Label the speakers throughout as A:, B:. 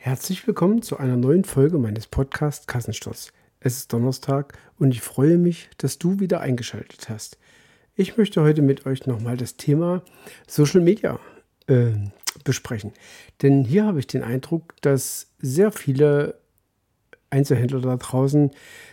A: Herzlich willkommen zu einer neuen Folge meines Podcasts Kassensturz. Es ist Donnerstag und ich freue mich, dass du wieder eingeschaltet hast. Ich möchte heute mit euch nochmal das Thema Social Media besprechen. Denn hier habe ich den Eindruck, dass sehr viele Einzelhändler da draußen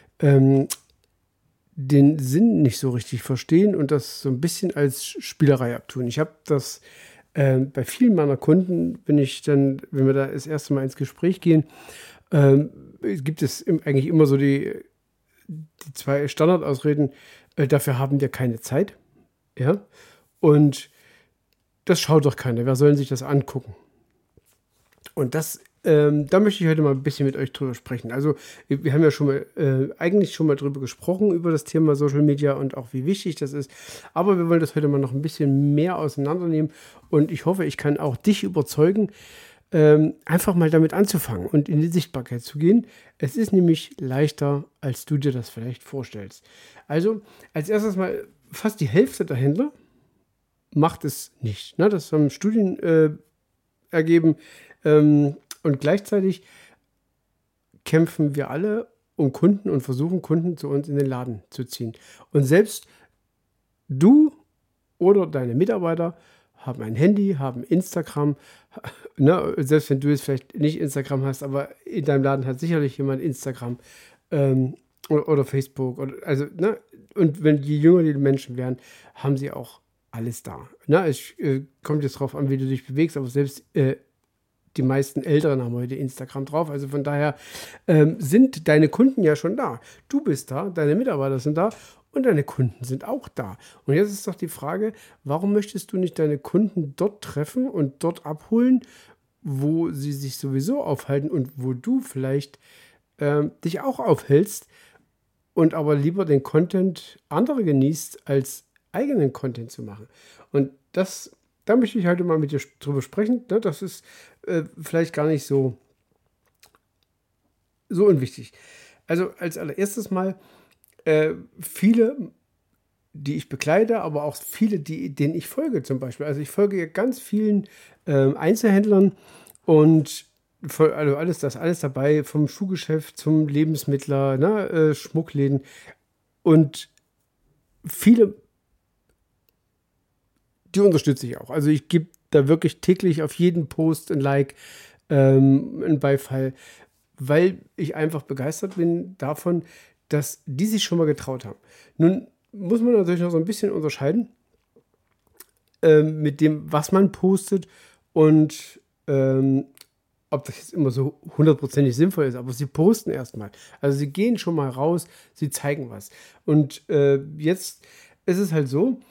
A: den Sinn nicht so richtig verstehen und das so ein bisschen als Spielerei abtun. Ich habe das bei vielen meiner Kunden, wenn wir da das erste Mal ins Gespräch gehen, gibt es eigentlich immer so die zwei Standardausreden, dafür haben wir keine Zeit. Ja? Und das schaut doch keiner. Wer soll sich das angucken? Und da möchte ich heute mal ein bisschen mit euch drüber sprechen. Also, wir haben ja eigentlich schon mal drüber gesprochen, über das Thema Social Media und auch wie wichtig das ist. Aber wir wollen das heute mal noch ein bisschen mehr auseinandernehmen. Und ich hoffe, ich kann auch dich überzeugen, einfach mal damit anzufangen und in die Sichtbarkeit zu gehen. Es ist nämlich leichter, als du dir das vielleicht vorstellst. Also, als erstes mal, fast die Hälfte der Händler macht es nicht. Ne? Das haben Studien ergeben. Und gleichzeitig kämpfen wir alle um Kunden und versuchen, Kunden zu uns in den Laden zu ziehen. Und selbst du oder deine Mitarbeiter haben ein Handy, haben Instagram. Ne? Selbst wenn du jetzt vielleicht nicht Instagram hast, aber in deinem Laden hat sicherlich jemand Instagram oder Facebook. Ne? Und wenn je jünger die Menschen werden, haben sie auch alles da. Ne? Es kommt jetzt drauf an, wie du dich bewegst, aber selbst die meisten Älteren haben heute Instagram drauf. Also von daher sind deine Kunden ja schon da. Du bist da, deine Mitarbeiter sind da und deine Kunden sind auch da. Und jetzt ist doch die Frage, warum möchtest du nicht deine Kunden dort treffen und dort abholen, wo sie sich sowieso aufhalten und wo du vielleicht dich auch aufhältst und aber lieber den Content anderer genießt, als eigenen Content zu machen. Und da möchte ich heute mal mit dir drüber sprechen. Ne? Das ist vielleicht gar nicht so unwichtig. Also als allererstes mal viele, die ich begleite, aber auch viele, denen ich folge zum Beispiel. Also ich folge ja ganz vielen Einzelhändlern und also alles dabei, vom Schuhgeschäft zum Lebensmittler, ne, Schmuckläden und viele, die unterstütze ich auch. Also ich gebe da wirklich täglich auf jeden Post ein Like, einen Beifall, weil ich einfach begeistert bin davon, dass die sich schon mal getraut haben. Nun muss man natürlich noch so ein bisschen unterscheiden mit dem, was man postet und ob das jetzt immer so hundertprozentig sinnvoll ist, aber sie posten erstmal. Also sie gehen schon mal raus, sie zeigen was. Und jetzt ist es halt so,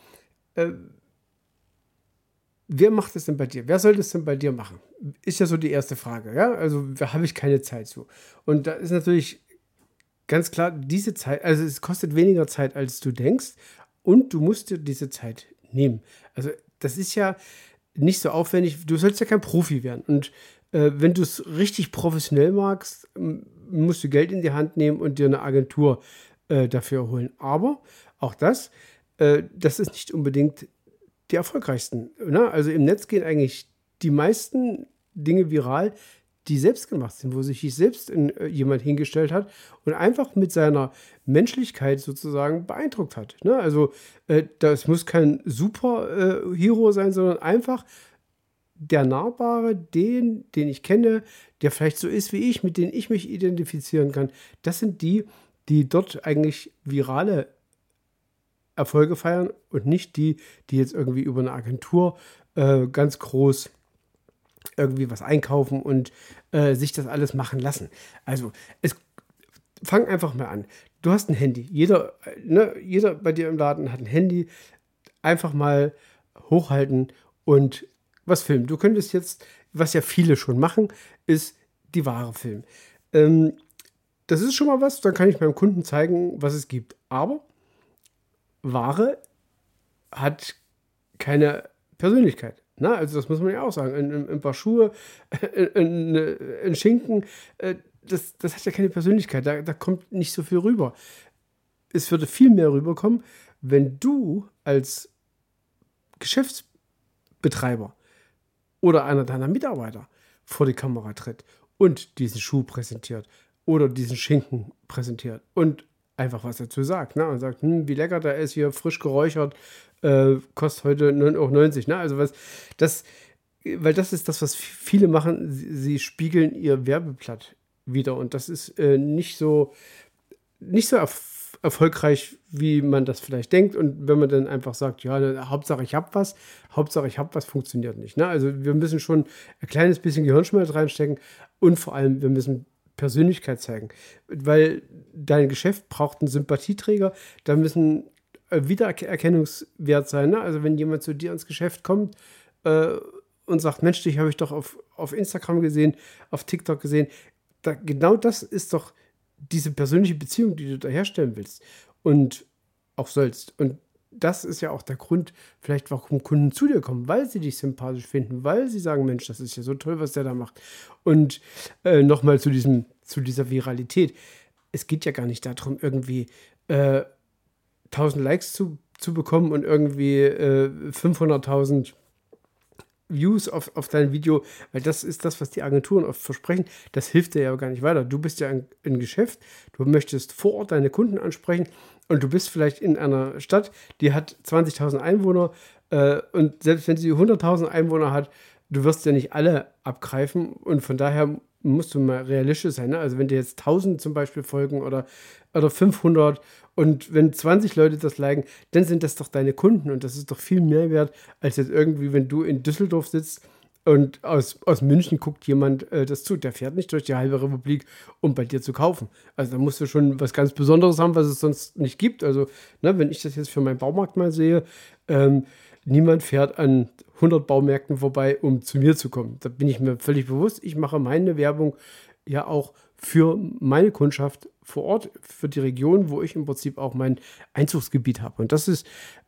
A: wer macht es denn bei dir? Wer soll das denn bei dir machen? Ist ja so die erste Frage. Ja? Also da habe ich keine Zeit zu. Und da ist natürlich ganz klar, diese Zeit, also es kostet weniger Zeit, als du denkst. Und du musst dir diese Zeit nehmen. Also das ist ja nicht so aufwendig. Du sollst ja kein Profi werden. Und wenn du es richtig professionell magst, musst du Geld in die Hand nehmen und dir eine Agentur dafür holen. Aber auch das ist nicht unbedingt die erfolgreichsten. Ne? Also im Netz gehen eigentlich die meisten Dinge viral, die selbst gemacht sind, wo sich selbst jemand hingestellt hat und einfach mit seiner Menschlichkeit sozusagen beeindruckt hat. Ne? Also das muss kein Super-Hero sein, sondern einfach der Nahbare, den ich kenne, der vielleicht so ist wie ich, mit denen ich mich identifizieren kann. Das sind die dort eigentlich virale Erfolge feiern und nicht die jetzt irgendwie über eine Agentur ganz groß irgendwie was einkaufen und sich das alles machen lassen. Also, fang einfach mal an. Du hast ein Handy. Jeder bei dir im Laden hat ein Handy. Einfach mal hochhalten und was filmen. Du könntest jetzt, was ja viele schon machen, ist die Ware filmen. Das ist schon mal was, dann kann ich meinem Kunden zeigen, was es gibt. Aber Ware hat keine Persönlichkeit. Na, also das muss man ja auch sagen. Ein paar Schuhe, ein Schinken, das hat ja keine Persönlichkeit. Da kommt nicht so viel rüber. Es würde viel mehr rüberkommen, wenn du als Geschäftsbetreiber oder einer deiner Mitarbeiter vor die Kamera tritt und diesen Schuh präsentiert oder diesen Schinken präsentiert und einfach was dazu sagt, ne? Und sagt, wie lecker der ist, hier frisch geräuchert, kostet heute 9,90 €, ne? Also weil das ist das, was viele machen, sie spiegeln ihr Werbeblatt wider und das ist nicht so erfolgreich, wie man das vielleicht denkt. Und wenn man dann einfach sagt, ja, Hauptsache ich habe was, funktioniert nicht. Ne? Also wir müssen schon ein kleines bisschen Gehirnschmalz reinstecken und vor allem, wir müssen Persönlichkeit zeigen. Weil dein Geschäft braucht einen Sympathieträger, da müssen Wiedererkennungswert sein. Ne? Also wenn jemand zu dir ins Geschäft kommt und sagt, Mensch, dich habe ich doch auf Instagram gesehen, auf TikTok gesehen, genau das ist doch diese persönliche Beziehung, die du da herstellen willst und auch sollst. Und das ist ja auch der Grund, vielleicht warum Kunden zu dir kommen, weil sie dich sympathisch finden, weil sie sagen, Mensch, das ist ja so toll, was der da macht. Und nochmal zu dieser Viralität. Es geht ja gar nicht darum, irgendwie 1000 Likes zu bekommen und irgendwie 500.000 Views auf dein Video, weil das ist das, was die Agenturen oft versprechen. Das hilft dir ja gar nicht weiter. Du bist ja ein Geschäft, du möchtest vor Ort deine Kunden ansprechen und du bist vielleicht in einer Stadt, die hat 20.000 Einwohner und selbst wenn sie 100.000 Einwohner hat, du wirst ja nicht alle abgreifen und von daher musst du mal realistisch sein. Ne? Also wenn dir jetzt 1000 zum Beispiel folgen oder 500 und wenn 20 Leute das liken, dann sind das doch deine Kunden und das ist doch viel mehr wert, als jetzt irgendwie, wenn du in Düsseldorf sitzt und aus München guckt jemand das zu. Der fährt nicht durch die halbe Republik, um bei dir zu kaufen. Also da musst du schon was ganz Besonderes haben, was es sonst nicht gibt. Also ne, wenn ich das jetzt für meinen Baumarkt mal sehe, niemand fährt an 100 Baumärkten vorbei, um zu mir zu kommen. Da bin ich mir völlig bewusst. Ich mache meine Werbung ja auch für meine Kundschaft vor Ort, für die Region, wo ich im Prinzip auch mein Einzugsgebiet habe. Und das ist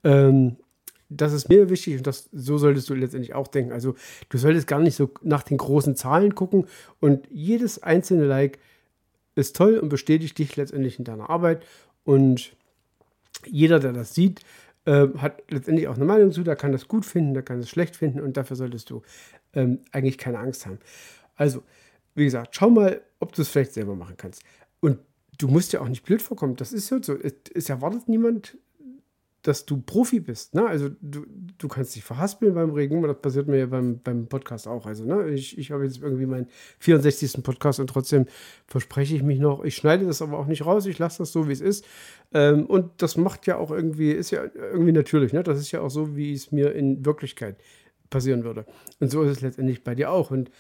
A: mir wichtig und so solltest du letztendlich auch denken. Also du solltest gar nicht so nach den großen Zahlen gucken und jedes einzelne Like ist toll und bestätigt dich letztendlich in deiner Arbeit und jeder, der das sieht, hat letztendlich auch eine Meinung zu, der kann das gut finden, der kann es schlecht finden und dafür solltest du eigentlich keine Angst haben. Also, wie gesagt, schau mal, ob du es vielleicht selber machen kannst. Und du musst ja auch nicht blöd vorkommen, das ist so. Es erwartet niemand, dass du Profi bist. Ne? Also du kannst dich verhaspeln beim Reden, das passiert mir ja beim Podcast auch. Also ne? Ich habe jetzt irgendwie meinen 64. Podcast und trotzdem verspreche ich mich noch, ich schneide das aber auch nicht raus, ich lasse das so, wie es ist. Und das macht ja auch irgendwie, ist ja irgendwie natürlich. Ne? Das ist ja auch so, wie es mir in Wirklichkeit passieren würde. Und so ist es letztendlich bei dir auch. Und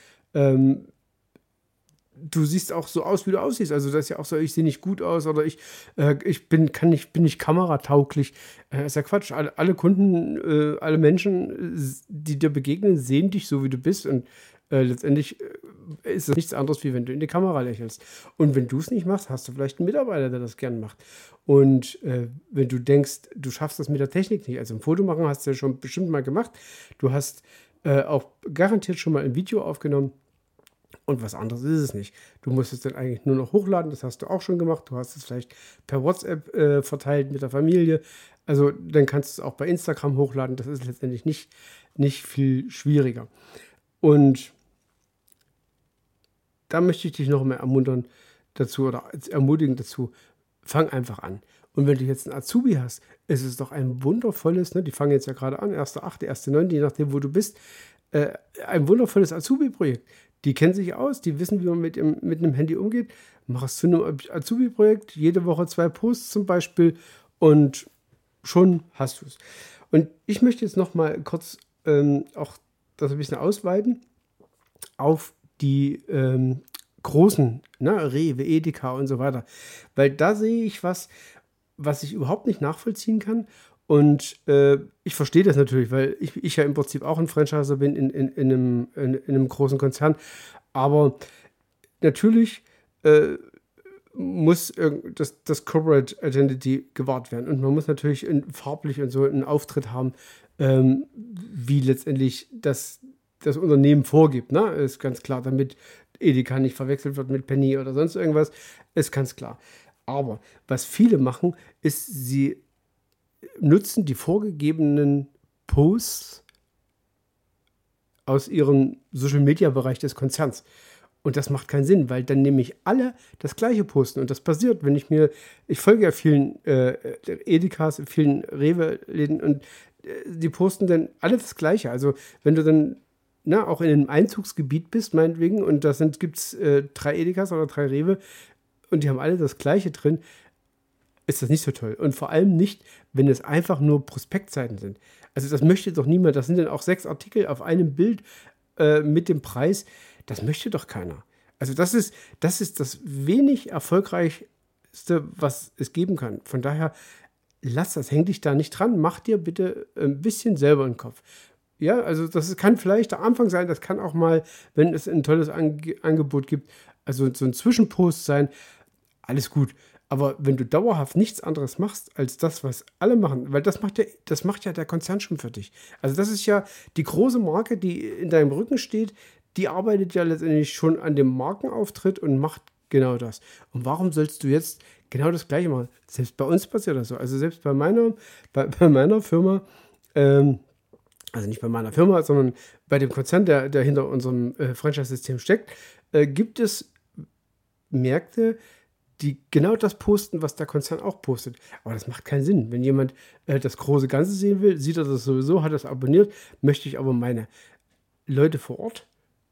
A: du siehst auch so aus, wie du aussiehst. Also das ist ja auch so, ich sehe nicht gut aus oder bin nicht kameratauglich. Ist ja Quatsch. Alle Kunden, alle Menschen, die dir begegnen, sehen dich so, wie du bist. Und letztendlich ist es nichts anderes, wie wenn du in die Kamera lächelst. Und wenn du es nicht machst, hast du vielleicht einen Mitarbeiter, der das gern macht. Und wenn du denkst, du schaffst das mit der Technik nicht, also ein Foto machen hast du ja schon bestimmt mal gemacht. Du hast auch garantiert schon mal ein Video aufgenommen. Und was anderes ist es nicht. Du musst es dann eigentlich nur noch hochladen, das hast du auch schon gemacht. Du hast es vielleicht per WhatsApp verteilt mit der Familie. Also dann kannst du es auch bei Instagram hochladen. Das ist letztendlich nicht viel schwieriger. Und da möchte ich dich noch mal ermuntern dazu oder ermutigen dazu, fang einfach an. Und wenn du jetzt einen Azubi hast, ist es doch ein wundervolles, ne, die fangen jetzt ja gerade an, 1.8., 1.9., je nachdem, wo du bist, ein wundervolles Azubi-Projekt. Die kennen sich aus, die wissen, wie man mit einem Handy umgeht. Mach es zu einem Azubi-Projekt, jede Woche 2 Posts zum Beispiel und schon hast du es. Und ich möchte jetzt noch mal kurz auch das ein bisschen ausweiten auf die großen, ne, Rewe, Edeka und so weiter. Weil da sehe ich was ich überhaupt nicht nachvollziehen kann. Und ich verstehe das natürlich, weil ich ja im Prinzip auch ein Franchiser bin in einem großen Konzern. Aber natürlich muss das Corporate Identity gewahrt werden. Und man muss natürlich farblich und so einen Auftritt haben, wie letztendlich das Unternehmen vorgibt. Ne? Ist ganz klar, damit Edeka nicht verwechselt wird mit Penny oder sonst irgendwas, ist ganz klar. Aber was viele machen, ist, sie nutzen die vorgegebenen Posts aus ihrem Social-Media-Bereich des Konzerns. Und das macht keinen Sinn, weil dann nämlich alle das Gleiche posten. Und das passiert, wenn ich folge ja vielen Edekas, vielen Rewe-Läden und die posten dann alle das Gleiche. Also wenn du dann auch in einem Einzugsgebiet bist, meinetwegen, und da gibt es 3 Edekas oder 3 Rewe und die haben alle das Gleiche drin, ist das nicht so toll. Und vor allem nicht, wenn es einfach nur Prospektseiten sind. Also das möchte doch niemand. Das sind dann auch 6 Artikel auf einem Bild mit dem Preis. Das möchte doch keiner. Also das ist das wenig erfolgreichste, was es geben kann. Von daher, häng dich da nicht dran. Mach dir bitte ein bisschen selber in den Kopf. Ja, also das kann vielleicht der Anfang sein. Das kann auch mal, wenn es ein tolles Angebot gibt, also so ein Zwischenpost sein. Alles gut. Aber wenn du dauerhaft nichts anderes machst, als das, was alle machen, weil das macht ja der Konzern schon für dich. Also das ist ja die große Marke, die in deinem Rücken steht, die arbeitet ja letztendlich schon an dem Markenauftritt und macht genau das. Und warum sollst du jetzt genau das Gleiche machen? Selbst bei uns passiert das so. Also selbst bei meiner Firma, also nicht bei meiner Firma, sondern bei dem Konzern, der hinter unserem Franchise-System steckt, gibt es Märkte, die genau das posten, was der Konzern auch postet. Aber das macht keinen Sinn. Wenn jemand das große Ganze sehen will, sieht er das sowieso, hat das abonniert, möchte ich aber meine Leute vor Ort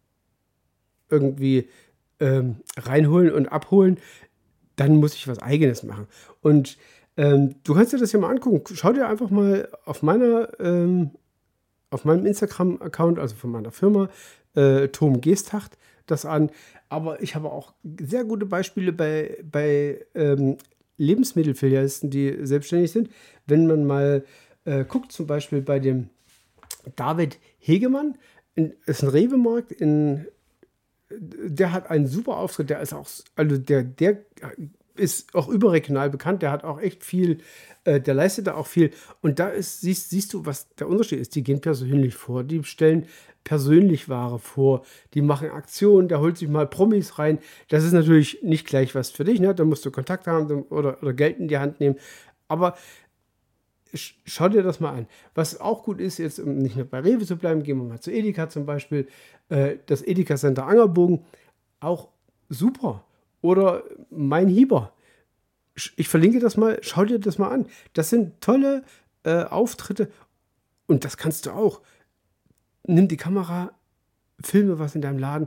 A: irgendwie reinholen und abholen, dann muss ich was Eigenes machen. Und du kannst dir das ja mal angucken. Schau dir einfach mal auf meinem Instagram-Account, also von meiner Firma, Tom Geesthacht, das an. Aber ich habe auch sehr gute Beispiele bei Lebensmittelfilialisten, die selbstständig sind. Wenn man mal guckt, zum Beispiel bei dem David Hegemann, ist ein Rewe-Markt, der hat einen super Auftritt, der ist auch, also der ist auch überregional bekannt, der hat auch echt viel, der leistet da auch viel. Und da siehst du, was der Unterschied ist. Die gehen persönlich vor, die stellen persönlich Ware vor, die machen Aktionen, der holt sich mal Promis rein. Das ist natürlich nicht gleich was für dich, ne? Da musst du Kontakt haben oder Geld in die Hand nehmen. Aber schau dir das mal an. Was auch gut ist, jetzt um nicht nur bei Rewe zu bleiben, gehen wir mal zu Edeka zum Beispiel. Das Edeka Center Angerbogen, auch super. Oder mein Hieber. Ich verlinke das mal, schau dir das mal an. Das sind tolle Auftritte und das kannst du auch. Nimm die Kamera, filme was in deinem Laden,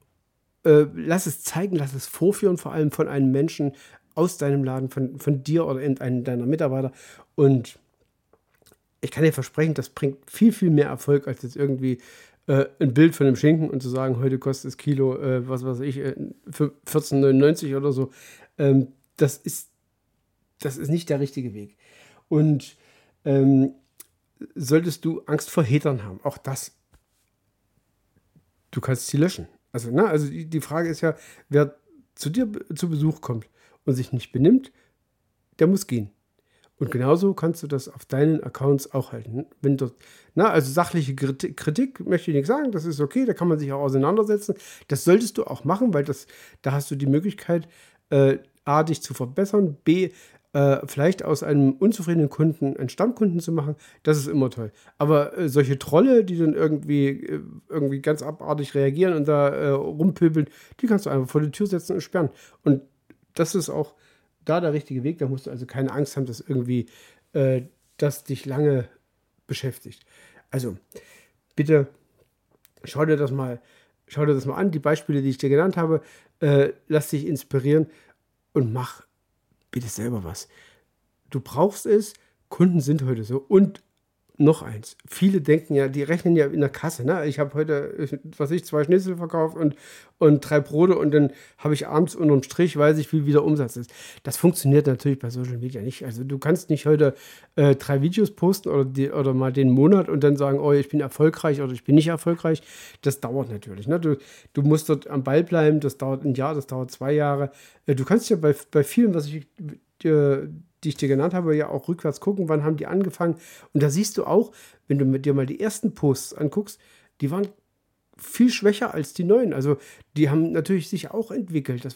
A: lass es zeigen, lass es vorführen, vor allem von einem Menschen aus deinem Laden, von dir oder einem deiner Mitarbeiter. Und ich kann dir versprechen, das bringt viel, viel mehr Erfolg, als jetzt irgendwie ein Bild von dem Schinken und zu sagen, heute kostet das Kilo, was weiß ich, für 14,99 oder so. Das ist nicht der richtige Weg. Und solltest du Angst vor Hatern haben, auch das, du kannst sie löschen. Also die Frage ist ja, wer zu dir zu Besuch kommt und sich nicht benimmt, der muss gehen. Und genauso kannst du das auf deinen Accounts auch halten. Wenn dort, also sachliche Kritik möchte ich nicht sagen, das ist okay, da kann man sich auch auseinandersetzen. Das solltest du auch machen, weil da hast du die Möglichkeit, A, dich zu verbessern, B, vielleicht aus einem unzufriedenen Kunden einen Stammkunden zu machen. Das ist immer toll. Aber solche Trolle, die dann irgendwie ganz abartig reagieren und da rumpöbeln, die kannst du einfach vor die Tür setzen und sperren. Und das ist auch da der richtige Weg. Da musst du also keine Angst haben, dass irgendwie das dich lange beschäftigt. Also bitte schau dir das mal an. Die Beispiele, die ich dir genannt habe, lass dich inspirieren und mach bitte selber was. Du brauchst es. Kunden sind heute so. Und noch eins. Viele denken ja, die rechnen ja in der Kasse. Ne? Ich habe heute, 2 Schnitzel verkauft und 3 Brote und dann habe ich abends unterm Strich, weiß ich, wie wieder Umsatz ist. Das funktioniert natürlich bei Social Media nicht. Also du kannst nicht heute 3 Videos posten oder mal den Monat und dann sagen, oh, ich bin erfolgreich oder ich bin nicht erfolgreich. Das dauert natürlich. Ne? Du musst dort am Ball bleiben. Das dauert ein Jahr, das dauert 2 Jahre. Du kannst ja bei vielen, die ich dir genannt habe, ja auch rückwärts gucken, wann haben die angefangen. Und da siehst du auch, wenn du dir mal die ersten Posts anguckst, die waren viel schwächer als die neuen. Also die haben natürlich sich auch entwickelt.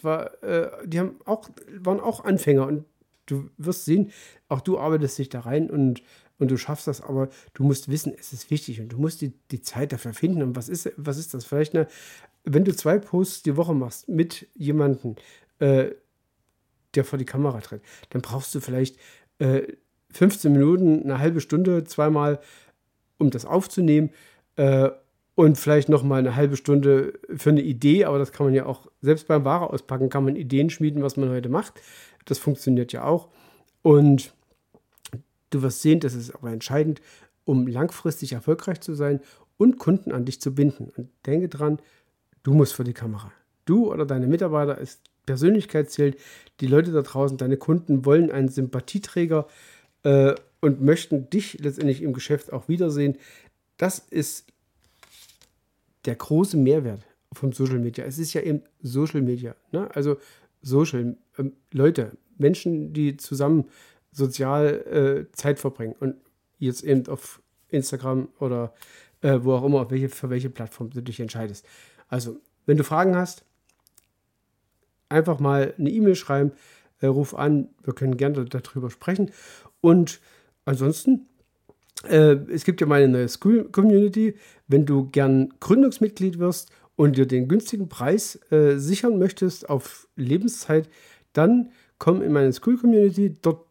A: Waren auch Anfänger und du wirst sehen, auch du arbeitest dich da rein und und du schaffst das, aber du musst wissen, es ist wichtig und du musst die Zeit dafür finden. Und was ist das? Vielleicht wenn du 2 Posts die Woche machst mit jemandem, der vor die Kamera tritt, dann brauchst du vielleicht 15 Minuten, eine halbe Stunde, zweimal, um das aufzunehmen, und vielleicht noch mal eine halbe Stunde für eine Idee, aber das kann man ja auch, selbst beim Ware auspacken, kann man Ideen schmieden, was man heute macht. Das funktioniert ja auch. Und du wirst sehen, das ist aber entscheidend, um langfristig erfolgreich zu sein und Kunden an dich zu binden. Und denke dran, du musst vor die Kamera. Du oder deine Mitarbeiter, Persönlichkeit zählt. Die Leute da draußen, deine Kunden wollen einen Sympathieträger und möchten dich letztendlich im Geschäft auch wiedersehen. Das ist der große Mehrwert vom Social Media. Es ist ja eben Social Media, ne? Also Leute, Menschen, die zusammen sozial Zeit verbringen und jetzt eben auf Instagram oder wo auch immer, für welche Plattform du dich entscheidest. Also, wenn du Fragen hast, einfach mal eine E-Mail schreiben, ruf an, wir können gerne darüber sprechen. Und ansonsten, es gibt ja meine neue School-Community. Wenn du gern Gründungsmitglied wirst und dir den günstigen Preis sichern möchtest auf Lebenszeit, dann komm in meine School-Community. Dort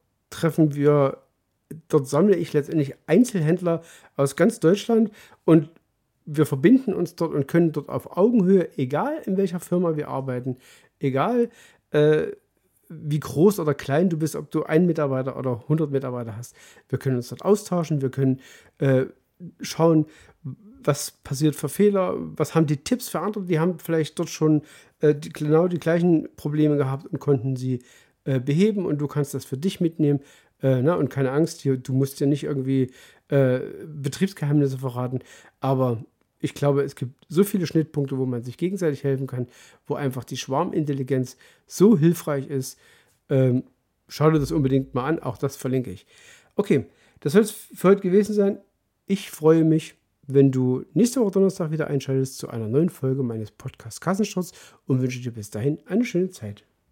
A: sammle ich letztendlich Einzelhändler aus ganz Deutschland und wir verbinden uns dort und können dort auf Augenhöhe, egal in welcher Firma wir arbeiten, egal wie groß oder klein du bist, ob du 1 Mitarbeiter oder 100 Mitarbeiter hast. Wir können uns dort austauschen, wir können schauen, was passiert für Fehler, was haben die Tipps für andere, die haben vielleicht dort schon genau die gleichen Probleme gehabt und konnten sie beheben und du kannst das für dich mitnehmen. Und keine Angst, du musst ja nicht irgendwie Betriebsgeheimnisse verraten, aber ich glaube, es gibt so viele Schnittpunkte, wo man sich gegenseitig helfen kann, wo einfach die Schwarmintelligenz so hilfreich ist. Schau dir das unbedingt mal an, auch das verlinke ich. Okay, das soll es für heute gewesen sein. Ich freue mich, wenn du nächste Woche Donnerstag wieder einschaltest zu einer neuen Folge meines Podcasts Kassensturz und wünsche dir bis dahin eine schöne Zeit.